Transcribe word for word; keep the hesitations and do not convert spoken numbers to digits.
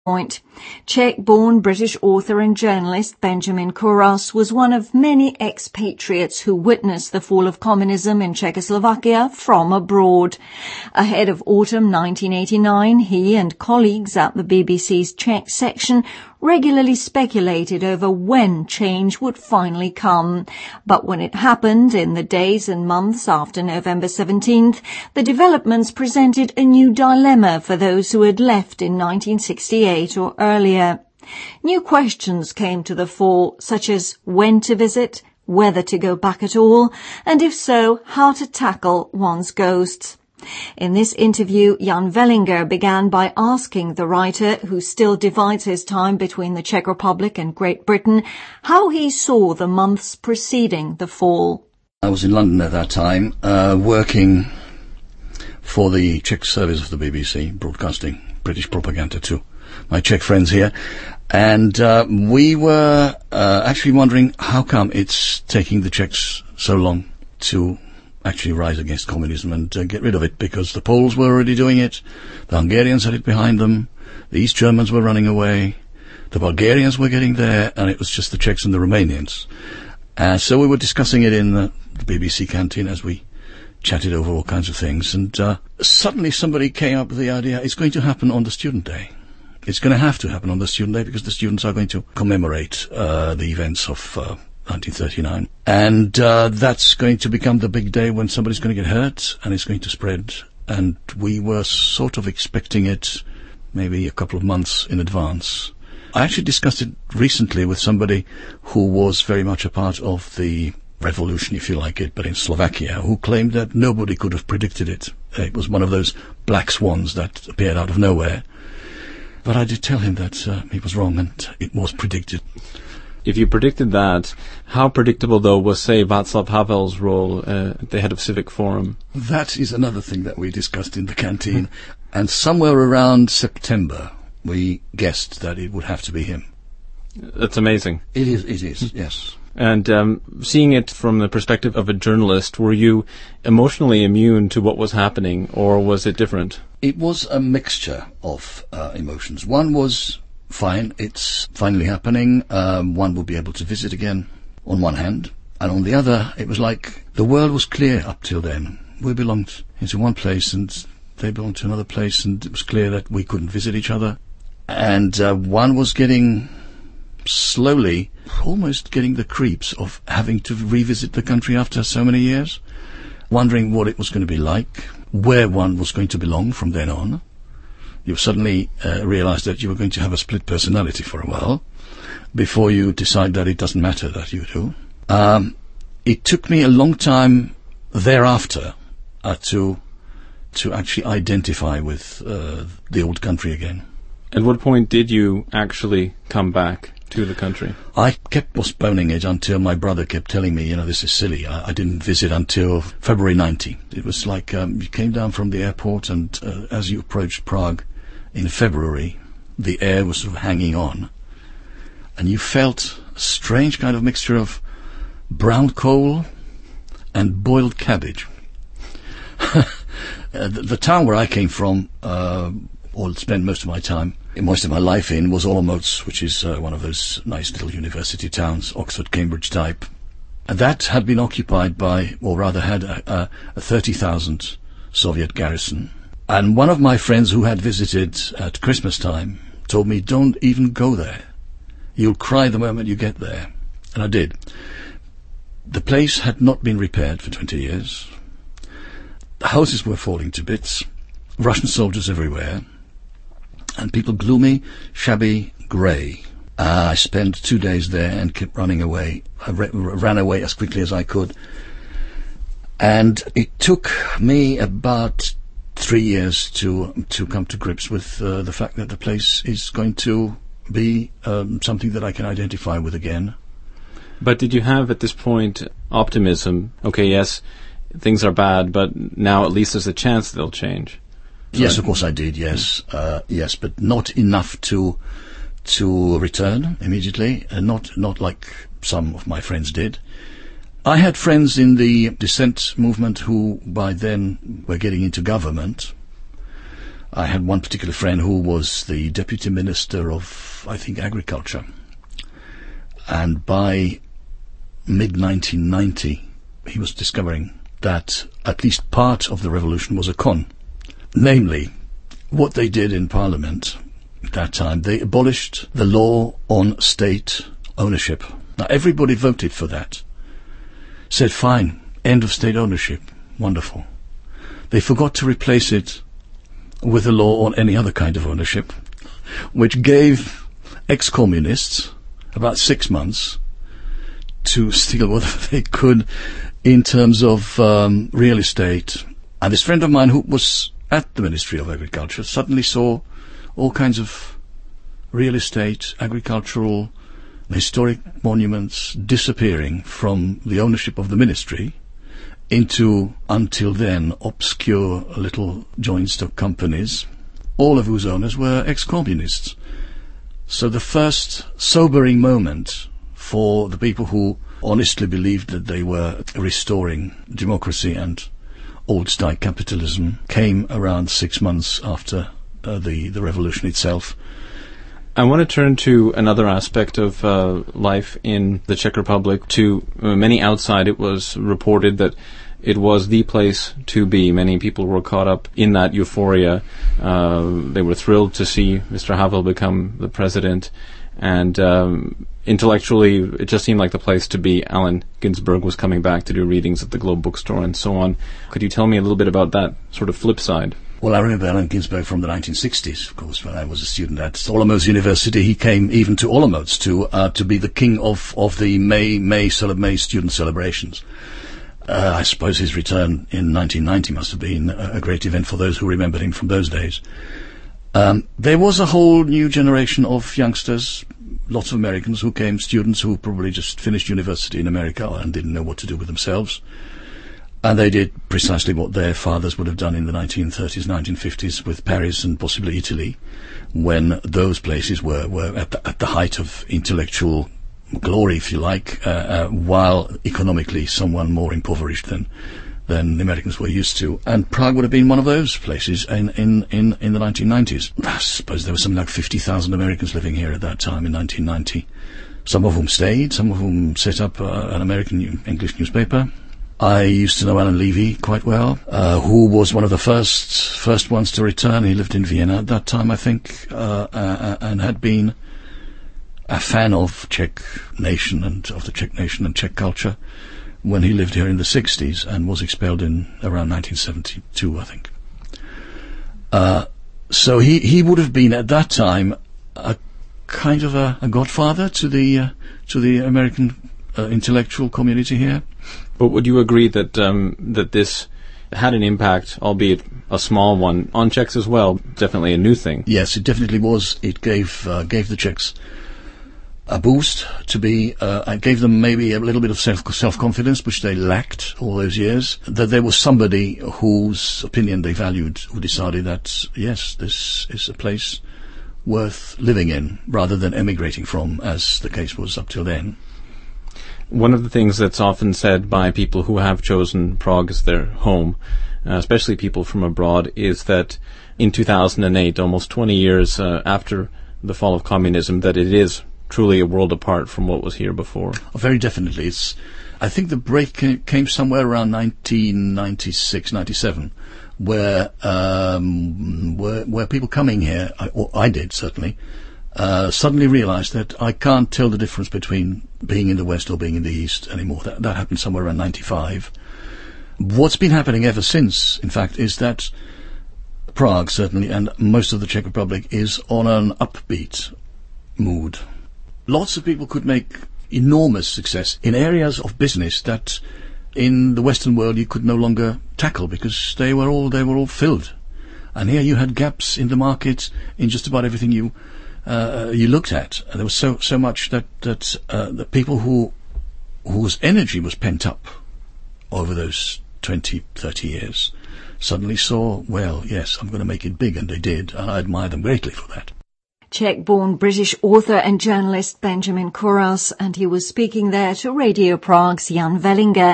point. Czech-born British author and journalist Benjamin Kuras was one of many expatriates who witnessed the fall of communism in Czechoslovakia from abroad. Ahead of autumn nineteen eighty-nine, he and colleagues at the B B C's Czech section regularly speculated over when change would finally come. But when it happened in the days and months after November seventeenth, the developments presented a new dilemma for those who had left in nineteen sixty-eight or earlier. New questions came to the fore, such as when to visit, whether to go back at all, and if so, how to tackle one's ghosts. In this interview, Jan Vellinger began by asking the writer, who still divides his time between the Czech Republic and Great Britain, how he saw the months preceding the fall. I was in London at that time, uh, working for the Czech service of the B B C, broadcasting British propaganda to my Czech friends here, and uh, we were uh, actually wondering how come it's taking the Czechs so long to actually rise against communism and uh, get rid of it, because the Poles were already doing it, the Hungarians had it behind them, the East Germans were running away, the Bulgarians were getting there, and it was just the Czechs and the Romanians. Uh, so we were discussing it in the, the B B C canteen as we chatted over all kinds of things, and uh, suddenly somebody came up with the idea, it's going to happen on the Student Day. It's going to have to happen on the Student Day because the students are going to commemorate uh, the events of uh, nineteen thirty-nine. And uh, that's going to become the big day when somebody's going to get hurt and it's going to spread. And we were sort of expecting it maybe a couple of months in advance. I actually discussed it recently with somebody who was very much a part of the revolution, if you like it, but in Slovakia, who claimed that nobody could have predicted it. It was one of those black swans that appeared out of nowhere. But I did tell him that uh, he was wrong and it was predicted. If you predicted that, how predictable, though, was, say, Václav Havel's role uh, at the head of Civic Forum? That is another thing that we discussed in the canteen. And somewhere around September, we guessed that it would have to be him. That's amazing. It is, it is, yes. And um, seeing it from the perspective of a journalist, were you emotionally immune to what was happening, or was it different? It was a mixture of uh, emotions. One was, fine, it's finally happening, um, one will be able to visit again, on one hand. And on the other, it was like the world was clear up till then. We belonged into one place and they belonged to another place, and it was clear that we couldn't visit each other. And uh, one was getting slowly, almost getting the creeps of having to revisit the country after so many years, wondering what it was going to be like, where one was going to belong from then on. You suddenly uh, realized that you were going to have a split personality for a while before you decide that it doesn't matter that you do. Um, it took me a long time thereafter uh, to to actually identify with uh, the old country again. At what point did you actually come back to the country? I kept postponing it until my brother kept telling me, you know, this is silly. I, I didn't visit until February nineteenth. It was like um, you came down from the airport, and uh, as you approached Prague in February, the air was sort of hanging on, and you felt a strange kind of mixture of brown coal and boiled cabbage. uh, the, the town where I came from, uh, or spent most of my time, most of my life in, was Olomouc, which is uh, one of those nice little university towns, Oxford, Cambridge type. And that had been occupied by, or rather had a, a, a thirty thousand Soviet garrison. And one of my friends who had visited at Christmas time told me, don't even go there. You'll cry the moment you get there. And I did. The place had not been repaired for twenty years. The houses were falling to bits. Russian soldiers everywhere. And people gloomy, shabby, grey. Uh, I spent two days there and kept running away. I ra- ran away as quickly as I could. And it took me about three years to to come to grips with uh, the fact that the place is going to be um, something that I can identify with again. But did you have at this point optimism? Okay, yes, things are bad, but now at least there's a chance they'll change. So yes, of course I did, yes. Uh, yes, but not enough to to return immediately, and not, not like some of my friends did. I had friends in the dissent movement who by then were getting into government. I had one particular friend who was the Deputy Minister of, I think, Agriculture. And by mid nineteen ninety, he was discovering that at least part of the revolution was a con. Namely, what they did in Parliament at that time, they abolished the law on state ownership. Now, everybody voted for that. Said, fine, end of state ownership. Wonderful. They forgot to replace it with a law on any other kind of ownership, which gave ex-communists about six months to steal whatever they could in terms of um, real estate. And this friend of mine who was at the Ministry of Agriculture suddenly saw all kinds of real estate, agricultural, historic monuments disappearing from the ownership of the ministry into, until then, obscure little joint stock companies, all of whose owners were ex-communists. So the first sobering moment for the people who honestly believed that they were restoring democracy and old-style capitalism came around six months after uh, the, the revolution itself. I want to turn to another aspect of uh, life in the Czech Republic. To uh, many outside, it was reported that it was the place to be. Many people were caught up in that euphoria. Uh, they were thrilled to see Mister Havel become the president. And um, intellectually, it just seemed like the place to be. Allen Ginsberg was coming back to do readings at the Globe Bookstore and so on. Could you tell me a little bit about that sort of flip side? Well, I remember Allen Ginsberg from the nineteen sixties, of course, when I was a student at Olomouc University. He came even to Olomouc to uh, to be the king of, of the May May, cele- May student celebrations. Uh, I suppose his return in nineteen ninety must have been a, a great event for those who remembered him from those days. Um, there was a whole new generation of youngsters, lots of Americans who came, students who probably just finished university in America and didn't know what to do with themselves. And they did precisely what their fathers would have done in the nineteen thirties, nineteen fifties with Paris and possibly Italy, when those places were, were at the, at the height of intellectual glory, if you like, uh, uh, while economically someone more impoverished than than the Americans were used to. And Prague would have been one of those places in, in, in, in the nineteen nineties. I suppose there were something like fifty thousand Americans living here at that time in nineteen ninety, some of whom stayed, some of whom set up uh, an American new, English newspaper. I used to know Alan Levy quite well, uh, who was one of the first first ones to return. He lived in Vienna at that time, I think, uh, uh, and had been a fan of Czech nation and of the Czech nation and Czech culture when he lived here in the sixties and was expelled in around nineteen seventy-two, I think. Uh, so he, he would have been at that time a kind of a, a godfather to the uh, to the American uh, intellectual community here. But would you agree that um, that this had an impact, albeit a small one, on Czechs as well? Definitely a new thing. Yes, it definitely was. It gave uh, gave the Czechs a boost to be. Uh, it gave them maybe a little bit of self self confidence, which they lacked all those years. That there was somebody whose opinion they valued, who decided that yes, this is a place worth living in, rather than emigrating from, as the case was up till then. One of the things that's often said by people who have chosen Prague as their home, uh, especially people from abroad, is that in two thousand eight, almost twenty years uh, after the fall of communism, that it is truly a world apart from what was here before. Oh, very definitely. It's. I think the break came somewhere around nineteen ninety-six, ninety-seven, where um, where, where people coming here, I, or I did certainly, Uh, suddenly realized that I can't tell the difference between being in the West or being in the East anymore. That, that happened somewhere around ninety-five. What's been happening ever since, in fact, is that Prague, certainly, and most of the Czech Republic, is on an upbeat mood. Lots of people could make enormous success in areas of business that in the Western world you could no longer tackle because they were all, they were all filled. And here you had gaps in the market in just about everything you Uh, you looked at. And there was so so much that that uh, the people who whose energy was pent up over those twenty, thirty years suddenly saw, well, yes, I'm going to make it big, and they did, and I admire them greatly for that. Czech-born British author and journalist Benjamin Kuras, and he was speaking there to Radio Prague's Jan Vellinger.